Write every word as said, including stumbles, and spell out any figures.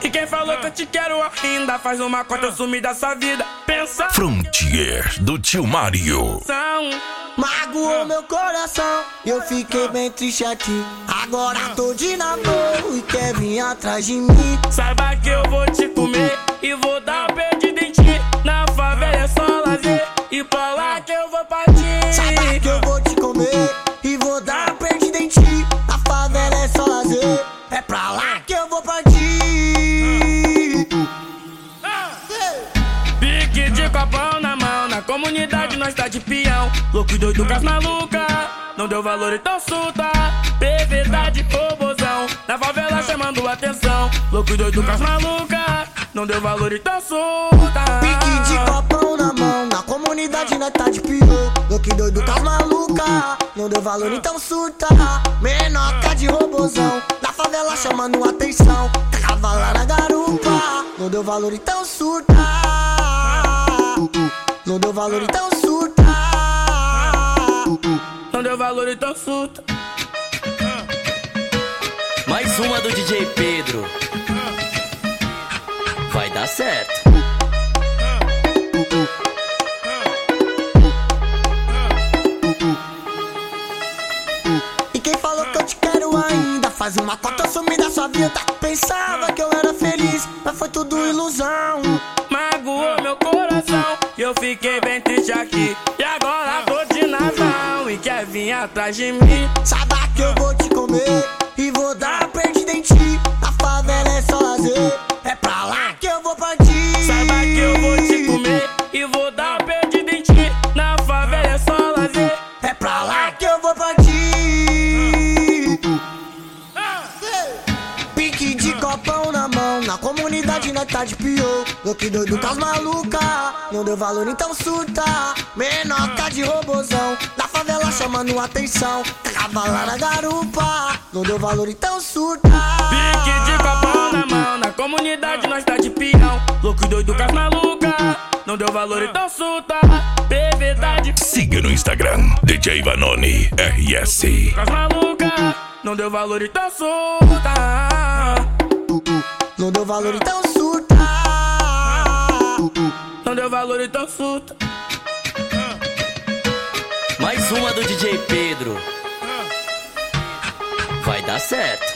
E quem falou que eu te quero ainda faz uma cota, eu sumi da sua vida. Pensa Frontier do tio Mário. Magoou meu coração, eu fiquei bem triste aqui. Agora tô de namoro e quer vir atrás de mim. Saiba que eu vou te comer e vou dar perdida em ti. Na favela é só lazer e pra lá que eu vou partir. Saiba que eu vou te comer e vou dar perdida em ti. Na favela é só lazer, é pra lá que eu vou partir. Pique de copão na mão, na comunidade nós tá de peão. Louco e doido com as maluca, não deu valor então surta. Verdade, robozão, na favela chamando atenção. Louco e doido com as maluca, não deu valor então surta. Pique de copão na mão, na comunidade nós tá de peão. Louco e doido com as maluca, não deu valor então surta. Menoca de robozão, na favela chamando atenção. Cavala na garupa, não deu valor então surta. Não deu valor então surta. Não deu valor então surta. Mais uma do D J Pedro. Vai dar certo. E quem falou que eu te quero ainda faz uma cota, eu sumi da sua vida. Pensava que eu era feliz, mas foi tudo ilusão. Magoou meu coração e eu fiquei bem triste aqui. E agora tô de nazão e quer vir atrás de mim. Saiba que eu vou te comer e vou dar perdida em ti. Na favela é só lazer, é pra lá que eu vou partir. Saiba que eu vou te comer e vou dar perdida em ti. Na favela é só lazer, é pra lá que eu vou partir. Pique de copão na mão, na comunidade nós tá de pior. Louco e doido com as maluca, não deu valor então surta. Menoca de robozão, na favela chamando atenção. Cavala na garupa, não deu valor então surta. Pique de copão na mão, na comunidade nós tá de peão. Louco e doido com as maluca, não deu valor então surta. Verdade. Siga no Instagram, D J Vanoni R S. Com as maluca, não deu valor então surta. Não deu valor então surta. Não deu valor então surta. Mais uma do D J Pedro. Vai dar certo.